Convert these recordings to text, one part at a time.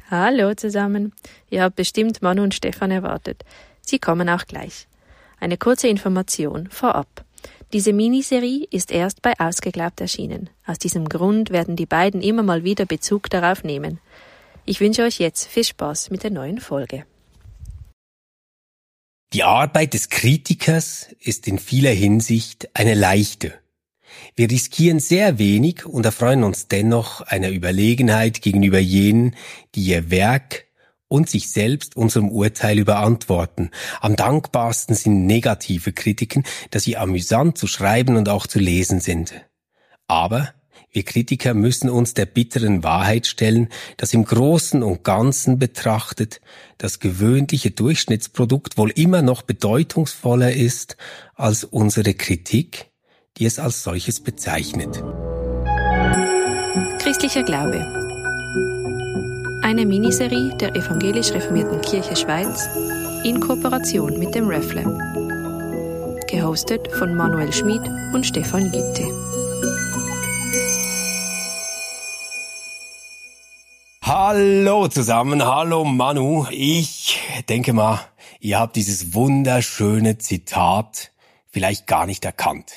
Hallo zusammen. Ihr habt bestimmt Manu und Stefan erwartet. Sie kommen auch gleich. Eine kurze Information vorab. Diese Miniserie ist erst bei Ausgeglaubt erschienen. Aus diesem Grund werden die beiden immer mal wieder Bezug darauf nehmen. Ich wünsche euch jetzt viel Spaß mit der neuen Folge. Die Arbeit des Kritikers ist in vieler Hinsicht eine leichte. Wir riskieren sehr wenig und erfreuen uns dennoch einer Überlegenheit gegenüber jenen, die ihr Werk und sich selbst unserem Urteil überantworten. Am dankbarsten sind negative Kritiken, da sie amüsant zu schreiben und auch zu lesen sind. Aber wir Kritiker müssen uns der bitteren Wahrheit stellen, dass im Großen und Ganzen betrachtet das gewöhnliche Durchschnittsprodukt wohl immer noch bedeutungsvoller ist als unsere Kritik, die es als solches bezeichnet. Christlicher Glaube. Eine Miniserie der Evangelisch-Reformierten Kirche Schweiz in Kooperation mit dem Refle. Gehostet von Manuel Schmid und Stefan Jütte. Hallo zusammen, hallo Manu. Ich denke mal, ihr habt dieses wunderschöne Zitat vielleicht gar nicht erkannt.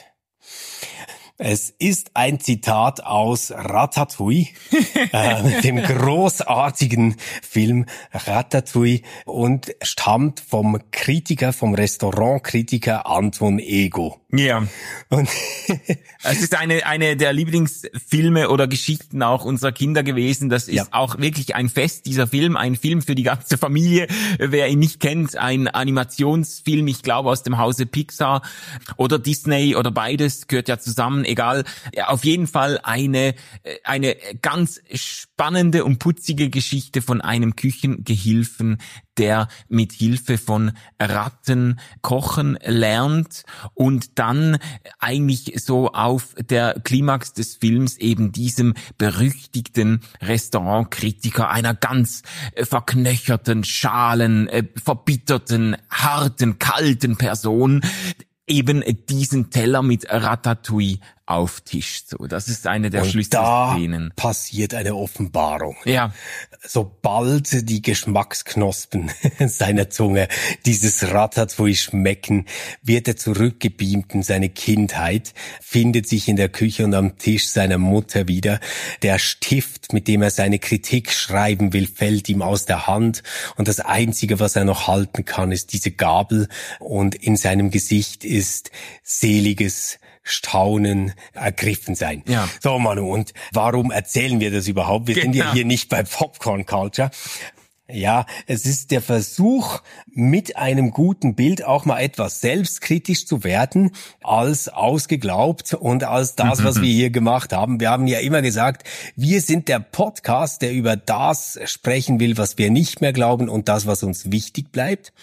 Es ist ein Zitat aus Ratatouille, dem großartigen Film Ratatouille, und stammt vom Restaurantkritiker Anton Ego. Ja. Und es ist eine der Lieblingsfilme oder Geschichten auch unserer Kinder gewesen. Das ist auch wirklich ein Fest, dieser Film, ein Film für die ganze Familie. Wer ihn nicht kennt, ein Animationsfilm, ich glaube aus dem Hause Pixar oder Disney oder beides, gehört ja zusammen, egal. Ja, auf jeden Fall eine ganz spannende und putzige Geschichte von einem Küchengehilfen, der mit Hilfe von Ratten kochen lernt und dann eigentlich so auf der Klimax des Films eben diesem berüchtigten Restaurantkritiker, einer ganz verknöcherten, schalen, verbitterten, harten, kalten Person, eben diesen Teller mit Ratatouille auftischt. So, das ist eine der Schlüsselszenen. Da passiert eine Offenbarung. Ja. Sobald die Geschmacksknospen seiner Zunge dieses Ratatouille schmecken, wird er zurückgebeamt in seine Kindheit, findet sich in der Küche und am Tisch seiner Mutter wieder. Der Stift, mit dem er seine Kritik schreiben will, fällt ihm aus der Hand und das Einzige, was er noch halten kann, ist diese Gabel, und in seinem Gesicht ist seliges Staunen, ergriffen sein. Ja. So, Manu, und warum erzählen wir das überhaupt? Wir sind ja hier nicht bei Popcorn Culture. Ja, es ist der Versuch, mit einem guten Bild auch mal etwas selbstkritisch zu werden, als ausgeglaubt und als das, was wir hier gemacht haben. Wir haben ja immer gesagt, wir sind der Podcast, der über das sprechen will, was wir nicht mehr glauben und das, was uns wichtig bleibt.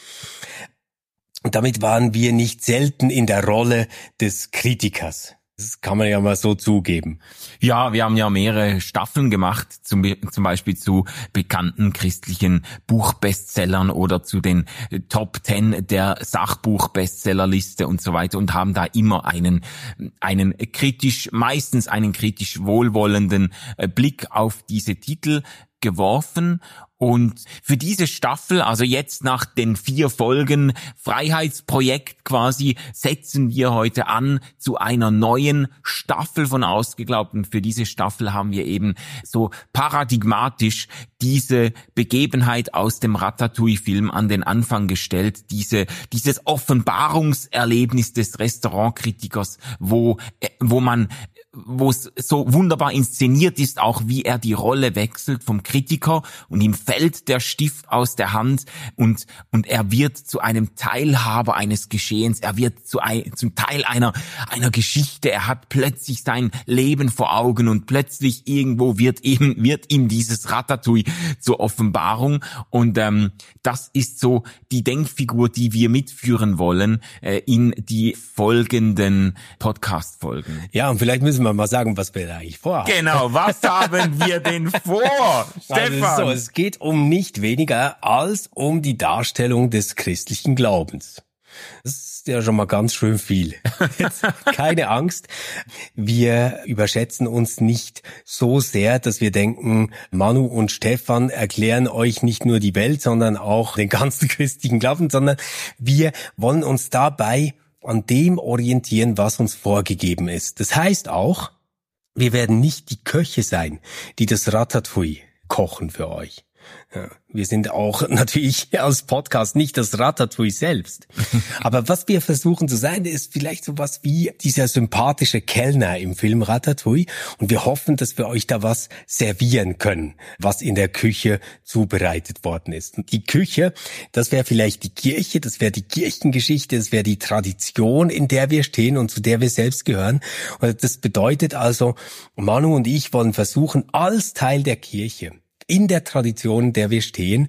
Und damit waren wir nicht selten in der Rolle des Kritikers. Das kann man ja mal so zugeben. Ja, wir haben ja mehrere Staffeln gemacht, zum Beispiel zu bekannten christlichen Buchbestsellern oder zu den Top 10 der Sachbuchbestsellerliste und so weiter, und haben da immer meistens einen kritisch wohlwollenden Blick auf diese Titel geworfen. Und für diese Staffel, also jetzt nach den 4 Folgen Freiheitsprojekt quasi, setzen wir heute an zu einer neuen Staffel von Ausgeglaubt. Und für diese Staffel haben wir eben so paradigmatisch diese Begebenheit aus dem Ratatouille-Film an den Anfang gestellt, dieses Offenbarungserlebnis des Restaurantkritikers, wo es so wunderbar inszeniert ist, auch wie er die Rolle wechselt vom Kritiker, und ihm fällt der Stift aus der Hand und er wird zu einem Teilhaber eines Geschehens, er wird zum Teil einer Geschichte, er hat plötzlich sein Leben vor Augen und plötzlich irgendwo wird ihm dieses Ratatouille zur Offenbarung, und das ist so die Denkfigur, die wir mitführen wollen in die folgenden Podcast-Folgen. Ja, und vielleicht müssen wir mal sagen, was wir da eigentlich vorhaben. Genau, was haben wir denn vor, Stefan? Also es geht um nicht weniger als um die Darstellung des christlichen Glaubens. Das ist ja schon mal ganz schön viel. Jetzt, keine Angst, wir überschätzen uns nicht so sehr, dass wir denken, Manu und Stefan erklären euch nicht nur die Welt, sondern auch den ganzen christlichen Glauben, sondern wir wollen uns dabei an dem orientieren, was uns vorgegeben ist. Das heißt auch, wir werden nicht die Köche sein, die das Ratatouille kochen für euch. Ja, wir sind auch natürlich als Podcast nicht das Ratatouille selbst. Aber was wir versuchen zu sein, ist vielleicht sowas wie dieser sympathische Kellner im Film Ratatouille. Und wir hoffen, dass wir euch da was servieren können, was in der Küche zubereitet worden ist. Und die Küche, das wäre vielleicht die Kirche, das wäre die Kirchengeschichte, das wäre die Tradition, in der wir stehen und zu der wir selbst gehören. Und das bedeutet also, Manu und ich wollen versuchen, als Teil der Kirche, in der Tradition, in der wir stehen,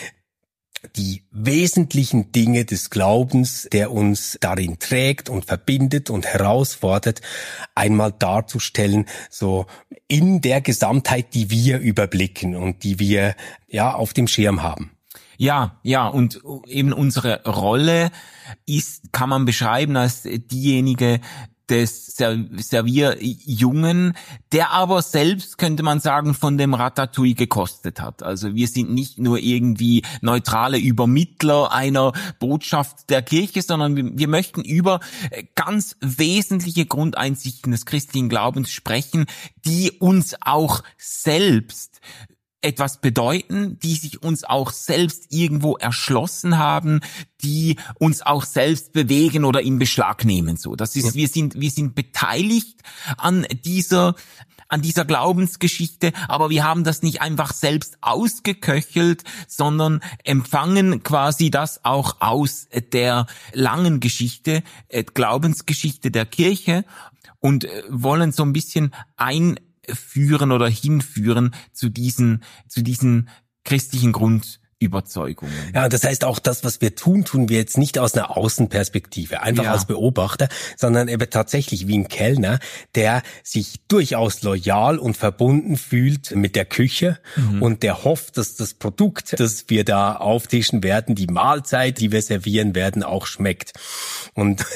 die wesentlichen Dinge des Glaubens, der uns darin trägt und verbindet und herausfordert, einmal darzustellen, so in der Gesamtheit, die wir überblicken und die wir ja auf dem Schirm haben. Ja, und eben unsere Rolle kann man beschreiben als diejenige des Servierjungen, der aber selbst, könnte man sagen, von dem Ratatouille gekostet hat. Also wir sind nicht nur irgendwie neutrale Übermittler einer Botschaft der Kirche, sondern wir möchten über ganz wesentliche Grundeinsichten des christlichen Glaubens sprechen, die uns auch selbst etwas bedeuten, die sich uns auch selbst irgendwo erschlossen haben, die uns auch selbst bewegen oder in Beschlag nehmen. So, das ist, wir sind beteiligt an dieser Glaubensgeschichte, aber wir haben das nicht einfach selbst ausgeköchelt, sondern empfangen quasi das auch aus der langen Geschichte, Glaubensgeschichte der Kirche und wollen so ein bisschen einführen oder hinführen zu diesen christlichen Grundüberzeugungen. Ja, das heißt auch das, was wir tun wir jetzt nicht aus einer Außenperspektive, einfach als Beobachter, sondern eben tatsächlich wie ein Kellner, der sich durchaus loyal und verbunden fühlt mit der Küche und der hofft, dass das Produkt, das wir da auftischen werden, die Mahlzeit, die wir servieren werden, auch schmeckt. Und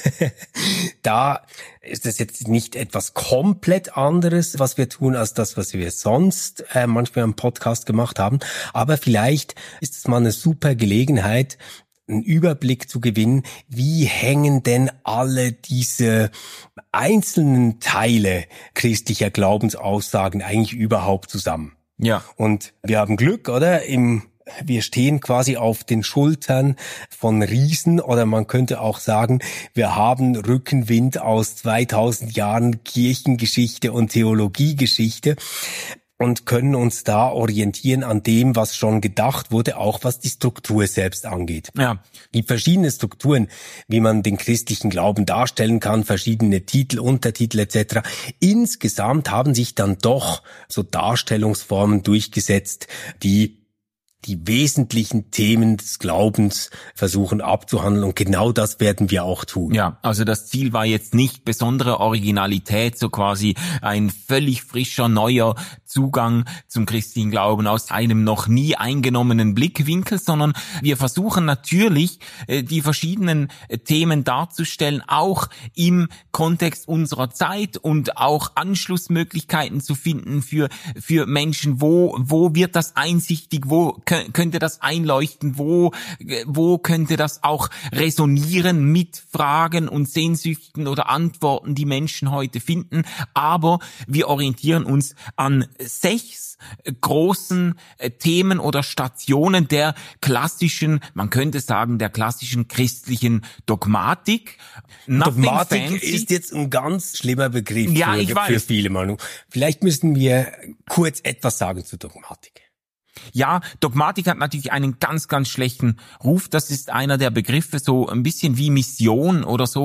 da ist es jetzt nicht etwas komplett anderes, was wir tun, als das, was wir sonst manchmal im Podcast gemacht haben. Aber vielleicht ist es mal eine super Gelegenheit, einen Überblick zu gewinnen, wie hängen denn alle diese einzelnen Teile christlicher Glaubensaussagen eigentlich überhaupt zusammen? Ja. Und wir haben Glück, oder? Wir stehen quasi auf den Schultern von Riesen, oder man könnte auch sagen, wir haben Rückenwind aus 2000 Jahren Kirchengeschichte und Theologiegeschichte und können uns da orientieren an dem, was schon gedacht wurde, auch was die Struktur selbst angeht. Ja. Die verschiedenen Strukturen, wie man den christlichen Glauben darstellen kann, verschiedene Titel, Untertitel etc. Insgesamt haben sich dann doch so Darstellungsformen durchgesetzt, die wesentlichen Themen des Glaubens versuchen abzuhandeln, und genau das werden wir auch tun. Ja, also das Ziel war jetzt nicht besondere Originalität, so quasi ein völlig frischer, neuer Zugang zum christlichen Glauben aus einem noch nie eingenommenen Blickwinkel, sondern wir versuchen natürlich, die verschiedenen Themen darzustellen, auch im Kontext unserer Zeit und auch Anschlussmöglichkeiten zu finden für Menschen, wo wird das einsichtig, wo könnte das einleuchten, wo könnte das auch resonieren mit Fragen und Sehnsüchten oder Antworten, die Menschen heute finden. Aber wir orientieren uns an 6 großen Themen oder Stationen der klassischen, man könnte sagen, der klassischen christlichen Dogmatik. Dogmatik ist jetzt ein ganz schlimmer Begriff für viele Manu. Vielleicht müssen wir kurz etwas sagen zu Dogmatik. Ja, Dogmatik hat natürlich einen ganz, ganz schlechten Ruf. Das ist einer der Begriffe, so ein bisschen wie Mission oder so,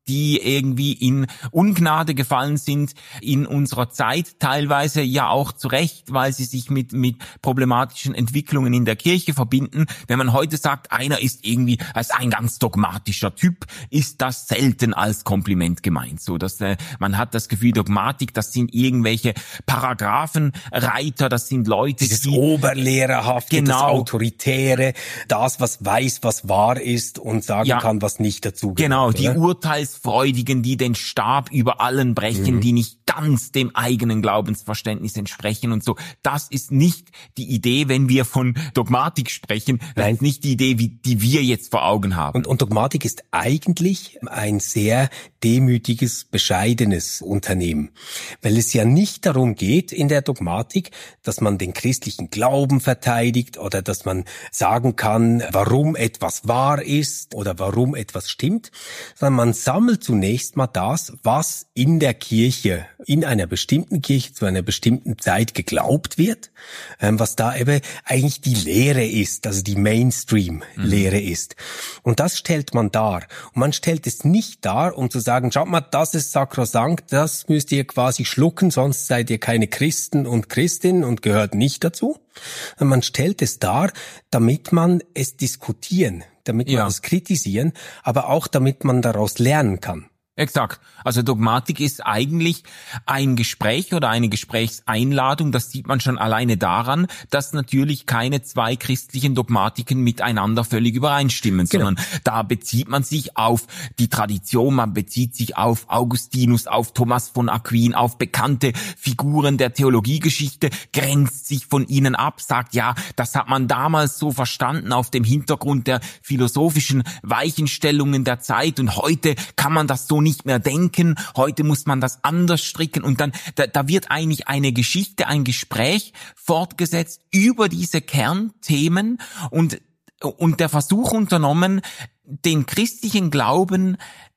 die irgendwie in Ungnade gefallen sind in unserer Zeit, teilweise ja auch zu Recht, weil sie sich mit problematischen Entwicklungen in der Kirche verbinden. Wenn man heute sagt, einer ist irgendwie als ein ganz dogmatischer Typ, ist das selten als Kompliment gemeint. So, dass man hat das Gefühl, Dogmatik, das sind irgendwelche Paragraphenreiter, das sind Leute, dieses Oberlehrerhafte, genau, das Autoritäre, das, was weiß, was wahr ist und sagen kann, was nicht dazu gehört. Genau, die Urteilsfreudigen, die den Stab über allen brechen, die nicht ganz dem eigenen Glaubensverständnis entsprechen und so. Das ist nicht die Idee, wenn wir von Dogmatik sprechen. Das ist nicht die Idee, die wir jetzt vor Augen haben. Und Dogmatik ist eigentlich ein sehr demütiges, bescheidenes Unternehmen. Weil es ja nicht darum geht in der Dogmatik, dass man den christlichen Glauben verteidigt oder dass man sagen kann, warum etwas wahr ist oder warum etwas stimmt, sondern man sammelt zunächst mal das, was in der Kirche, in einer bestimmten Kirche zu einer bestimmten Zeit geglaubt wird, was da eben eigentlich die Lehre ist, also die Mainstream-Lehre ist. Und das stellt man dar. Und man stellt es nicht dar, um zu sagen, schaut mal, das ist sakrosankt, das müsst ihr quasi schlucken, sonst seid ihr keine Christen und Christinnen und gehört nicht dazu. Und man stellt es dar, damit man es diskutieren, damit man es kritisieren, aber auch damit man daraus lernen kann. Exakt. Also Dogmatik ist eigentlich ein Gespräch oder eine Gesprächseinladung. Das sieht man schon alleine daran, dass natürlich keine zwei christlichen Dogmatiken miteinander völlig übereinstimmen, sondern da bezieht man sich auf die Tradition, man bezieht sich auf Augustinus, auf Thomas von Aquin, auf bekannte Figuren der Theologiegeschichte, grenzt sich von ihnen ab, sagt, ja, das hat man damals so verstanden auf dem Hintergrund der philosophischen Weichenstellungen der Zeit und heute kann man das so nicht mehr denken, heute muss man das anders stricken und dann, da wird eigentlich eine Geschichte, ein Gespräch fortgesetzt über diese Kernthemen und der Versuch unternommen, den christlichen Glauben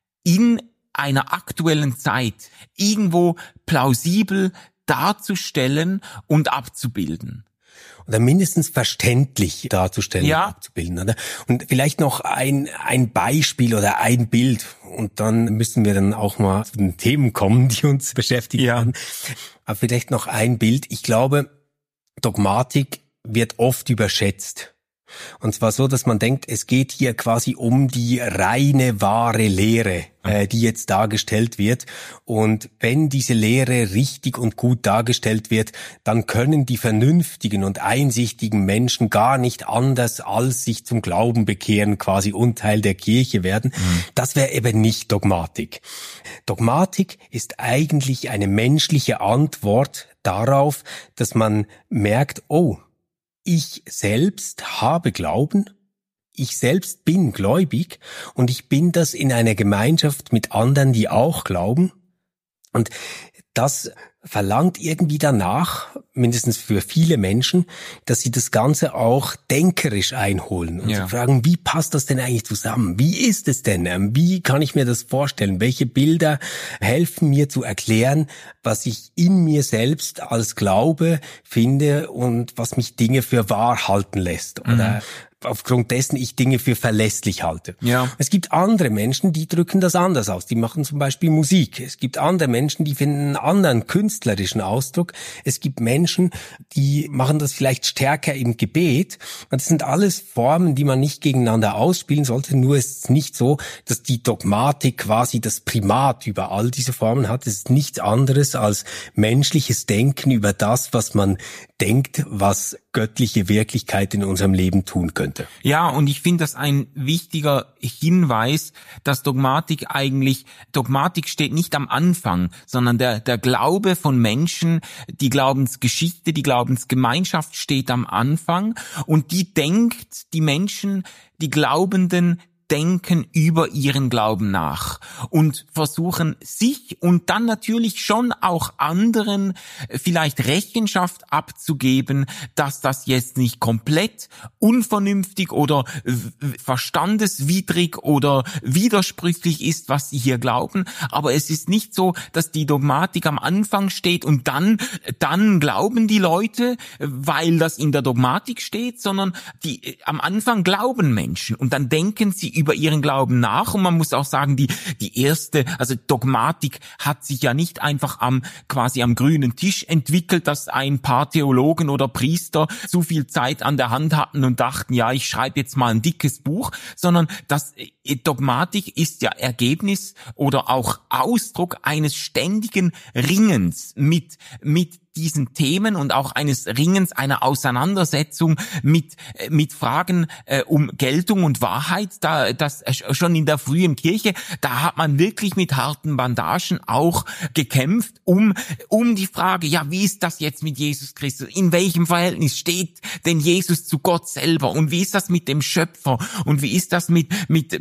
in einer aktuellen Zeit irgendwo plausibel darzustellen und abzubilden. Oder mindestens verständlich darzustellen und abzubilden. Oder? Und vielleicht noch ein Beispiel oder ein Bild. Und dann müssen wir dann auch mal zu den Themen kommen, die uns beschäftigen werden. Aber vielleicht noch ein Bild. Ich glaube, Dogmatik wird oft überschätzt. Und zwar so, dass man denkt, es geht hier quasi um die reine, wahre Lehre, die jetzt dargestellt wird. Und wenn diese Lehre richtig und gut dargestellt wird, dann können die vernünftigen und einsichtigen Menschen gar nicht anders als sich zum Glauben bekehren, quasi und Teil der Kirche werden. Das wäre eben nicht Dogmatik. Dogmatik ist eigentlich eine menschliche Antwort darauf, dass man merkt, oh, ich selbst habe Glauben, ich selbst bin gläubig und ich bin das in einer Gemeinschaft mit anderen, die auch glauben. Und das verlangt irgendwie danach, mindestens für viele Menschen, dass sie das Ganze auch denkerisch einholen und sie fragen, wie passt das denn eigentlich zusammen? Wie ist es denn? Wie kann ich mir das vorstellen? Welche Bilder helfen mir zu erklären, was ich in mir selbst als Glaube finde und was mich Dinge für wahr halten lässt oder aufgrund dessen ich Dinge für verlässlich halte. Ja. Es gibt andere Menschen, die drücken das anders aus. Die machen zum Beispiel Musik. Es gibt andere Menschen, die finden einen anderen künstlerischen Ausdruck. Es gibt Menschen, die machen das vielleicht stärker im Gebet. Und das sind alles Formen, die man nicht gegeneinander ausspielen sollte. Nur ist es nicht so, dass die Dogmatik quasi das Primat über all diese Formen hat. Es ist nichts anderes als menschliches Denken über das, was man denkt, was göttliche Wirklichkeit in unserem Leben tun könnte. Ja, und ich finde das ein wichtiger Hinweis, dass Dogmatik steht nicht am Anfang, sondern der Glaube von Menschen, die Glaubensgeschichte, die Glaubensgemeinschaft steht am Anfang und die Menschen, die Glaubenden, denken über ihren Glauben nach und versuchen sich und dann natürlich schon auch anderen vielleicht Rechenschaft abzugeben, dass das jetzt nicht komplett unvernünftig oder verstandeswidrig oder widersprüchlich ist, was sie hier glauben. Aber es ist nicht so, dass die Dogmatik am Anfang steht und dann glauben die Leute, weil das in der Dogmatik steht, sondern am Anfang glauben Menschen und dann denken sie über ihren Glauben nach. Und man muss auch sagen, die erste, also Dogmatik hat sich ja nicht einfach quasi am grünen Tisch entwickelt, dass ein paar Theologen oder Priester zu viel Zeit an der Hand hatten und dachten, ja, ich schreibe jetzt mal ein dickes Buch, sondern das Dogmatik ist ja Ergebnis oder auch Ausdruck eines ständigen Ringens mit diesen Themen und auch eines Ringens, einer Auseinandersetzung mit Fragen um Geltung und Wahrheit. Das schon in der frühen Kirche, da hat man wirklich mit harten Bandagen auch gekämpft, um die Frage, ja, wie ist das jetzt mit Jesus Christus? In welchem Verhältnis steht denn Jesus zu Gott selber? Und wie ist das mit dem Schöpfer? Und wie ist das mit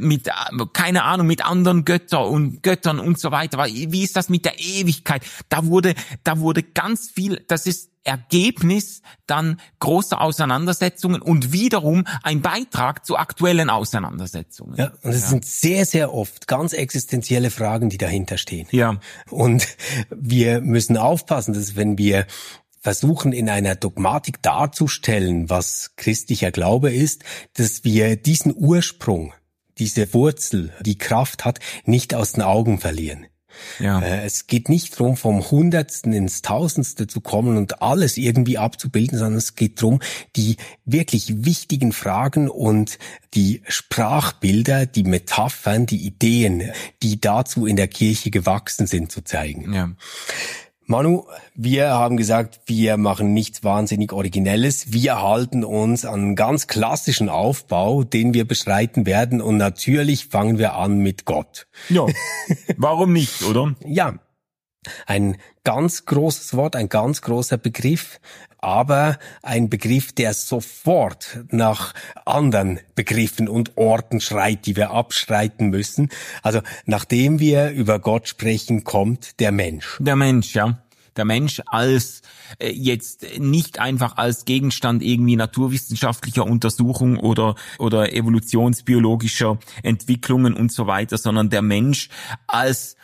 keine Ahnung, mit anderen Göttern und so weiter? Wie ist das mit der Ewigkeit? Da wurde ganz viel, das ist Ergebnis dann großer Auseinandersetzungen und wiederum ein Beitrag zu aktuellen Auseinandersetzungen. Ja, und es sind sehr, sehr oft ganz existenzielle Fragen, die dahinter stehen. Ja. Und wir müssen aufpassen, dass wenn wir versuchen, in einer Dogmatik darzustellen, was christlicher Glaube ist, dass wir diesen Ursprung, diese Wurzel, die Kraft hat, nicht aus den Augen verlieren. Ja. Es geht nicht darum, vom Hundertsten ins Tausendste zu kommen und alles irgendwie abzubilden, sondern es geht darum, die wirklich wichtigen Fragen und die Sprachbilder, die Metaphern, die Ideen, die dazu in der Kirche gewachsen sind, zu zeigen. Ja. Manu, wir haben gesagt, wir machen nichts wahnsinnig Originelles. Wir halten uns an einen ganz klassischen Aufbau, den wir beschreiten werden. Und natürlich fangen wir an mit Gott. Ja, warum nicht, oder? Ja, ein ganz großes Wort, ein ganz großer Begriff, aber ein Begriff, der sofort nach anderen Begriffen und Orten schreit, die wir abstreiten müssen. Also nachdem wir über Gott sprechen, kommt der Mensch. Der Mensch, ja. Der Mensch als jetzt nicht einfach als Gegenstand irgendwie naturwissenschaftlicher Untersuchung oder evolutionsbiologischer Entwicklungen und so weiter, sondern der Mensch als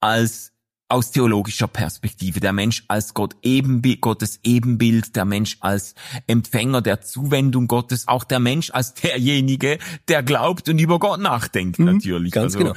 aus theologischer Perspektive, der Mensch als Gottes Ebenbild, der Mensch als Empfänger der Zuwendung Gottes, auch der Mensch als derjenige, der glaubt und über Gott nachdenkt, natürlich. Ganz genau.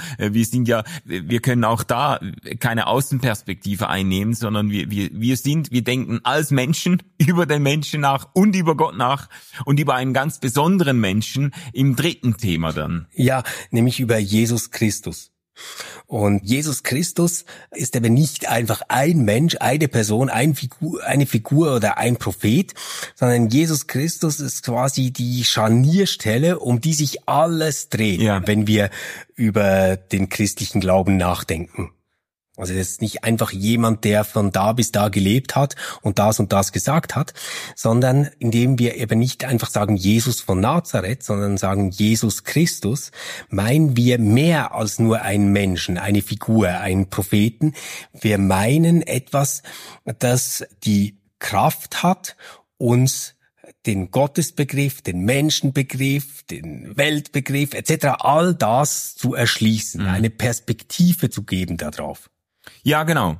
Wir können auch da keine Außenperspektive einnehmen, sondern wir denken als Menschen über den Menschen nach und über Gott nach und über einen ganz besonderen Menschen im dritten Thema dann. Ja, nämlich über Jesus Christus. Und Jesus Christus ist aber nicht einfach ein Mensch, eine Person, eine Figur oder ein Prophet, sondern Jesus Christus ist quasi die Scharnierstelle, um die sich alles dreht, wenn wir über den christlichen Glauben nachdenken. Also das ist nicht einfach jemand, der von da bis da gelebt hat und das gesagt hat, sondern indem wir eben nicht einfach sagen Jesus von Nazareth, sondern sagen Jesus Christus, meinen wir mehr als nur einen Menschen, eine Figur, einen Propheten. Wir meinen etwas, das die Kraft hat, uns den Gottesbegriff, den Menschenbegriff, den Weltbegriff etc. all das zu erschließen, eine Perspektive zu geben darauf. Ja, genau.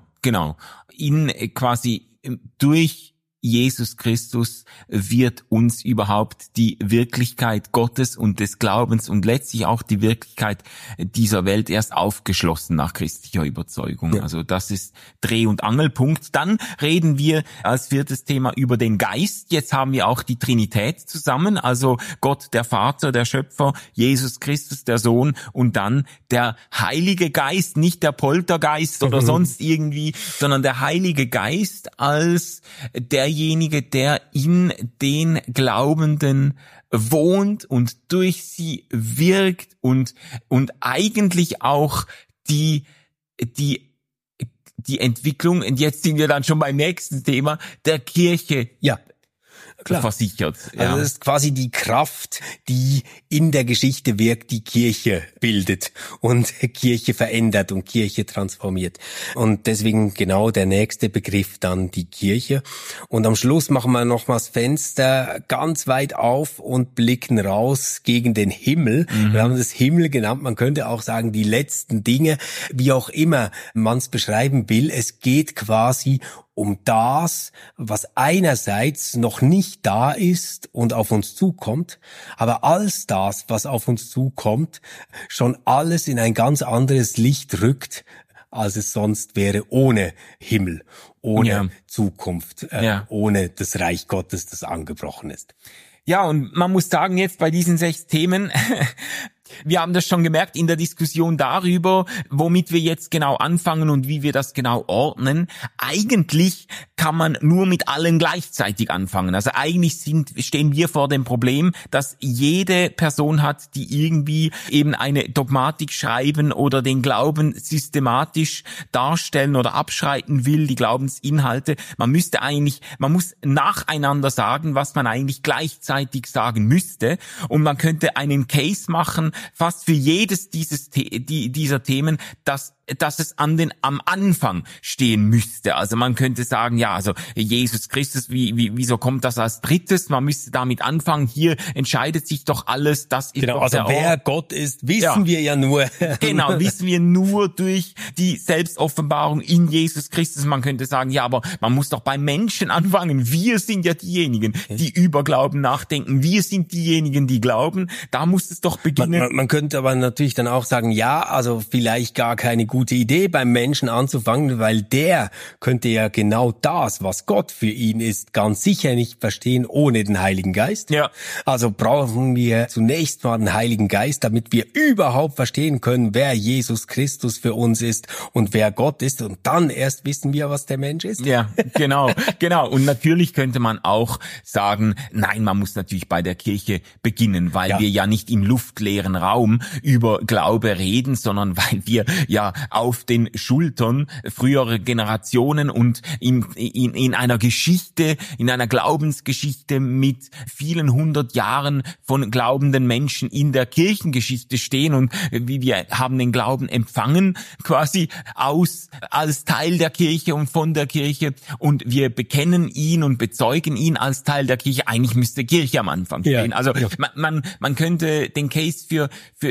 Durch Jesus Christus wird uns überhaupt die Wirklichkeit Gottes und des Glaubens und letztlich auch die Wirklichkeit dieser Welt erst aufgeschlossen nach christlicher Überzeugung. Ja. Also das ist Dreh- und Angelpunkt. Dann reden wir als viertes Thema über den Geist. Jetzt haben wir auch die Trinität zusammen, also Gott, der Vater, der Schöpfer, Jesus Christus, der Sohn und dann der Heilige Geist, nicht der Poltergeist oder sonst irgendwie, sondern der Heilige Geist als derjenige, der in den Glaubenden wohnt und durch sie wirkt und eigentlich auch die Entwicklung, und jetzt sind wir dann schon beim nächsten Thema, der Kirche versichert. Ja. Also das ist quasi die Kraft, die in der Geschichte wirkt, die Kirche bildet und Kirche verändert und Kirche transformiert. Und deswegen genau der nächste Begriff dann die Kirche. Und am Schluss machen wir nochmal das Fenster ganz weit auf und blicken raus gegen den Himmel. Wir haben das Himmel genannt. Man könnte auch sagen, die letzten Dinge, wie auch immer man es beschreiben will. Es geht quasi um das, was einerseits noch nicht da ist und auf uns zukommt, aber als das, was auf uns zukommt, schon alles in ein ganz anderes Licht rückt, als es sonst wäre, ohne Himmel, ohne Zukunft, ohne das Reich Gottes, das angebrochen ist. Ja, und man muss sagen, jetzt bei diesen 6 Themen, wir haben das schon gemerkt in der Diskussion darüber, womit wir jetzt genau anfangen und wie wir das genau ordnen. Eigentlich kann man nur mit allen gleichzeitig anfangen. Also eigentlich stehen wir vor dem Problem, dass jede Person hat, die irgendwie eben eine Dogmatik schreiben oder den Glauben systematisch darstellen oder abschreiten will, die Glaubensinhalte. Man muss nacheinander sagen, was man eigentlich gleichzeitig sagen müsste. Und man könnte einen Case machen, fast für jedes dieser Themen, dass es am Anfang stehen müsste. Also man könnte sagen, ja, also Jesus Christus, wieso kommt das als drittes? Man müsste damit anfangen, hier entscheidet sich doch alles, das ist genau, doch also wer Gott ist, wissen wir ja nur. Genau, wissen wir nur durch die Selbstoffenbarung in Jesus Christus. Man könnte sagen, ja, aber man muss doch bei Menschen anfangen. Wir sind ja diejenigen, die über Glauben nachdenken. Wir sind diejenigen, die glauben. Da muss es doch beginnen. Man könnte aber natürlich dann auch sagen, ja, also vielleicht gar keine gute Idee, beim Menschen anzufangen, weil der könnte ja genau das, was Gott für ihn ist, ganz sicher nicht verstehen ohne den Heiligen Geist. Ja. Also brauchen wir zunächst mal den Heiligen Geist, damit wir überhaupt verstehen können, wer Jesus Christus für uns ist und wer Gott ist, und dann erst wissen wir, was der Mensch ist. Ja, genau. Und natürlich könnte man auch sagen, nein, man muss natürlich bei der Kirche beginnen, weil wir ja nicht im luftleeren Raum über Glaube reden, sondern weil wir ja auf den Schultern früherer Generationen und in einer Geschichte, in einer Glaubensgeschichte mit vielen 100 Jahren von glaubenden Menschen in der Kirchengeschichte stehen, und wie wir haben den Glauben empfangen, quasi als Teil der Kirche und von der Kirche, und wir bekennen ihn und bezeugen ihn als Teil der Kirche. Eigentlich müsste Kirche am Anfang stehen. Also man könnte den Case für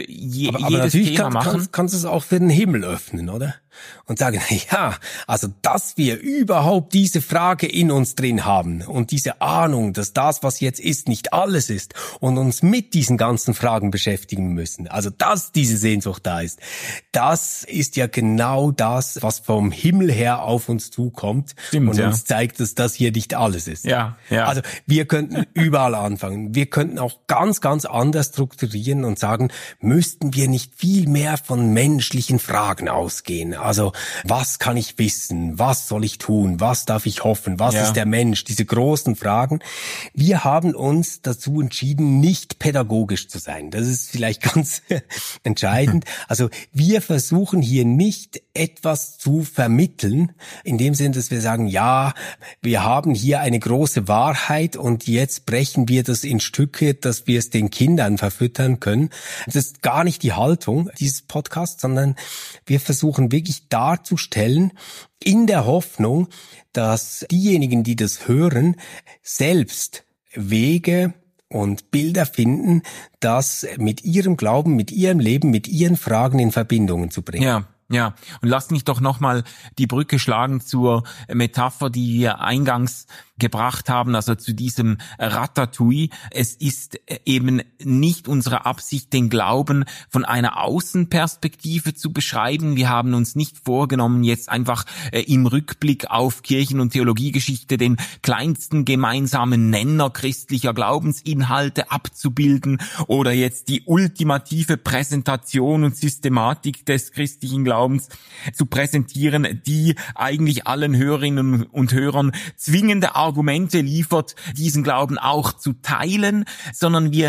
jedes Thema machen. Kannst du es auch für den Himmel öffnen, oder? Und sagen, ja, also dass wir überhaupt diese Frage in uns drin haben und diese Ahnung, dass das, was jetzt ist, nicht alles ist, und uns mit diesen ganzen Fragen beschäftigen müssen, also dass diese Sehnsucht da ist, das ist ja genau das, was vom Himmel her auf uns zukommt. Stimmt, und uns zeigt, dass das hier nicht alles ist. Ja. Also wir könnten überall anfangen. Wir könnten auch ganz, ganz anders strukturieren und sagen, müssten wir nicht viel mehr von menschlichen Fragen ausgehen? Also, was kann ich wissen? Was soll ich tun? Was darf ich hoffen? Was ist der Mensch? Diese großen Fragen. Wir haben uns dazu entschieden, nicht pädagogisch zu sein. Das ist vielleicht ganz entscheidend. Also, wir versuchen hier nicht etwas zu vermitteln, in dem Sinne, dass wir sagen, ja, wir haben hier eine große Wahrheit und jetzt brechen wir das in Stücke, dass wir es den Kindern verfüttern können. Das ist gar nicht die Haltung dieses Podcasts, sondern wir versuchen wirklich darzustellen, in der Hoffnung, dass diejenigen, die das hören, selbst Wege und Bilder finden, das mit ihrem Glauben, mit ihrem Leben, mit ihren Fragen in Verbindungen zu bringen. Ja, und lass mich doch nochmal die Brücke schlagen zur Metapher, die wir eingangs gebracht haben, also zu diesem Ratatouille. Es ist eben nicht unsere Absicht, den Glauben von einer Außenperspektive zu beschreiben. Wir haben uns nicht vorgenommen, jetzt einfach im Rückblick auf Kirchen- und Theologiegeschichte den kleinsten gemeinsamen Nenner christlicher Glaubensinhalte abzubilden oder jetzt die ultimative Präsentation und Systematik des christlichen Glaubens zu präsentieren, die eigentlich allen Hörerinnen und Hörern zwingende Argumente liefert, diesen Glauben auch zu teilen, sondern wir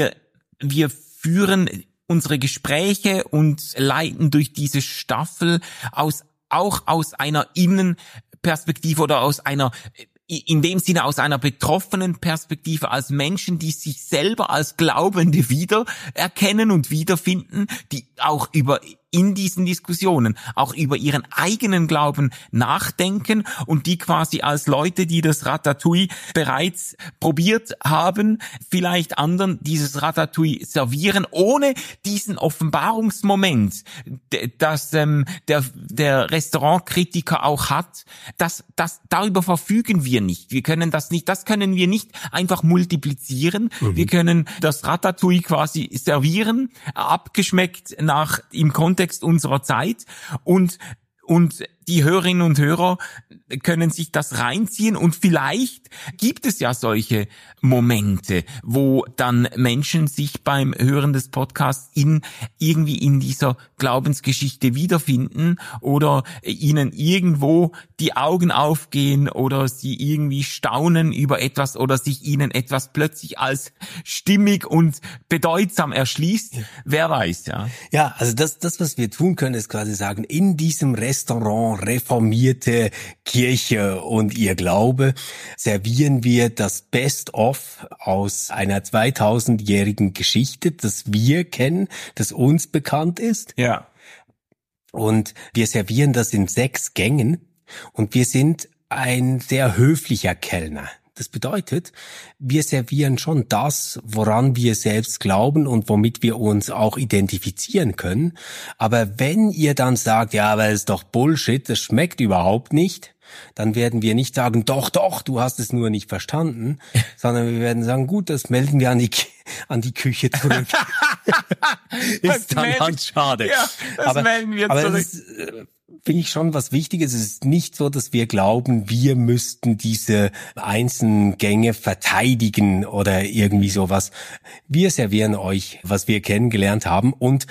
führen unsere Gespräche und leiten durch diese Staffel auch aus einer Innenperspektive oder in dem Sinne aus einer betroffenen Perspektive, als Menschen, die sich selber als Glaubende wiedererkennen und wiederfinden, die auch über in diesen Diskussionen auch über ihren eigenen Glauben nachdenken und die quasi als Leute, die das Ratatouille bereits probiert haben, vielleicht anderen dieses Ratatouille servieren, ohne diesen Offenbarungsmoment, dass der Restaurantkritiker auch hat. Darüber verfügen wir nicht. Wir können das können wir nicht einfach multiplizieren. Wir können das Ratatouille quasi servieren, abgeschmeckt im Kontext unserer Zeit und die Hörerinnen und Hörer können sich das reinziehen und vielleicht gibt es ja solche Momente, wo dann Menschen sich beim Hören des Podcasts irgendwie in dieser Glaubensgeschichte wiederfinden oder ihnen irgendwo die Augen aufgehen oder sie irgendwie staunen über etwas oder sich ihnen etwas plötzlich als stimmig und bedeutsam erschließt. Wer weiß, ja. Ja, also das, was wir tun können, ist quasi sagen, in diesem Restaurant reformierte Kirche und ihr Glaube servieren wir das Best-of aus einer 2000-jährigen Geschichte, das wir kennen, das uns bekannt ist. Ja. Und wir servieren das in 6 Gängen und wir sind ein sehr höflicher Kellner. Das bedeutet, wir servieren schon das, woran wir selbst glauben und womit wir uns auch identifizieren können. Aber wenn ihr dann sagt, ja, aber das ist doch Bullshit, das schmeckt überhaupt nicht, dann werden wir nicht sagen, doch, du hast es nur nicht verstanden, sondern wir werden sagen, gut, das melden wir an die Küche zurück. Ist dann halt schade. Ja, das melden wir zurück. Das finde ich schon was Wichtiges. Es ist nicht so, dass wir glauben, wir müssten diese einzelnen Gänge verteidigen oder irgendwie sowas. Wir servieren euch, was wir kennengelernt haben und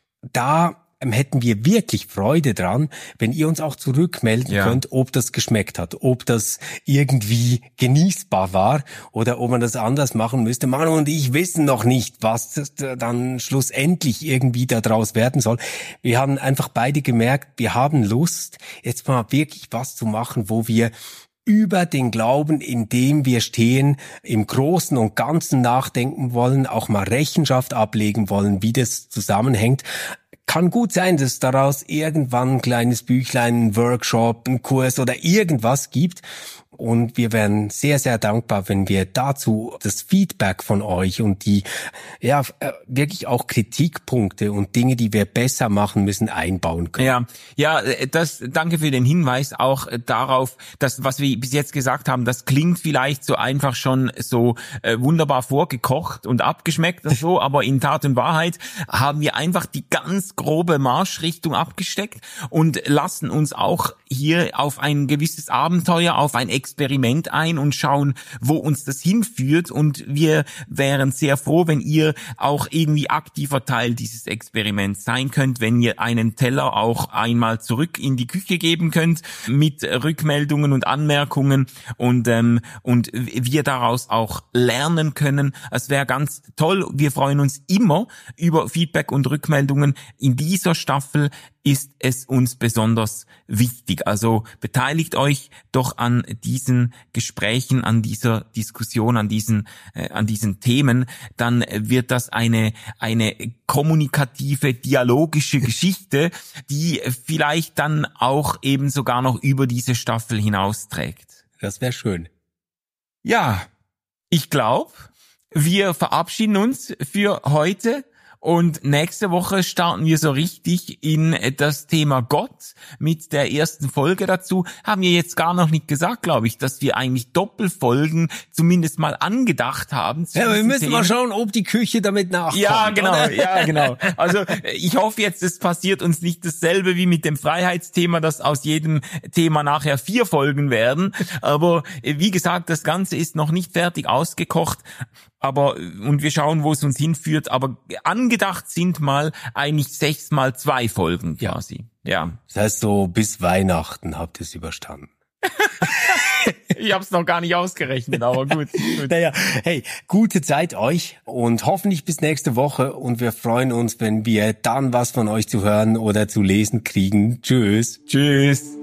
da hätten wir wirklich Freude dran, wenn ihr uns auch zurückmelden könnt, ob das geschmeckt hat, ob das irgendwie genießbar war oder ob man das anders machen müsste. Manu und ich wissen noch nicht, was das dann schlussendlich irgendwie daraus werden soll. Wir haben einfach beide gemerkt, wir haben Lust, jetzt mal wirklich was zu machen, wo wir über den Glauben, in dem wir stehen, im Großen und Ganzen nachdenken wollen, auch mal Rechenschaft ablegen wollen, wie das zusammenhängt. Kann gut sein, dass es daraus irgendwann ein kleines Büchlein, ein Workshop, ein Kurs oder irgendwas gibt. Und wir wären sehr, sehr dankbar, wenn wir dazu das Feedback von euch und die, wirklich auch Kritikpunkte und Dinge, die wir besser machen müssen, einbauen können. Danke für den Hinweis auch darauf, dass, was wir bis jetzt gesagt haben, das klingt vielleicht so einfach schon so wunderbar vorgekocht und abgeschmeckt und so, aber in Tat und Wahrheit haben wir einfach die ganz grobe Marschrichtung abgesteckt und lassen uns auch hier auf ein gewisses Abenteuer, auf ein Experiment ein und schauen, wo uns das hinführt und wir wären sehr froh, wenn ihr auch irgendwie aktiver Teil dieses Experiments sein könnt, wenn ihr einen Teller auch einmal zurück in die Küche geben könnt mit Rückmeldungen und Anmerkungen und wir daraus auch lernen können. Es wäre ganz toll. Wir freuen uns immer über Feedback und Rückmeldungen. In dieser Staffel ist es uns besonders wichtig. Also beteiligt euch doch an diesen Gesprächen, an dieser Diskussion, an diesen Themen. Dann wird das eine kommunikative, dialogische Geschichte, die vielleicht dann auch eben sogar noch über diese Staffel hinausträgt. Das wäre schön. Ja, ich glaube, wir verabschieden uns für heute. Und nächste Woche starten wir so richtig in das Thema Gott mit der ersten Folge dazu. Haben wir jetzt gar noch nicht gesagt, glaube ich, dass wir eigentlich Doppelfolgen zumindest mal angedacht haben. Ja, wir müssen mal schauen, ob die Küche damit nachkommt. Ja, genau. Also ich hoffe jetzt, es passiert uns nicht dasselbe wie mit dem Freiheitsthema, dass aus jedem Thema nachher 4 Folgen werden. Aber wie gesagt, das Ganze ist noch nicht fertig ausgekocht. Und wir schauen, wo es uns hinführt, aber angedacht sind mal eigentlich 6 mal 2 Folgen quasi. Ja. Das heißt, so bis Weihnachten habt ihr es überstanden. Ich hab's noch gar nicht ausgerechnet, aber gut. Naja, hey, gute Zeit euch und hoffentlich bis nächste Woche und wir freuen uns, wenn wir dann was von euch zu hören oder zu lesen kriegen. Tschüss. Tschüss.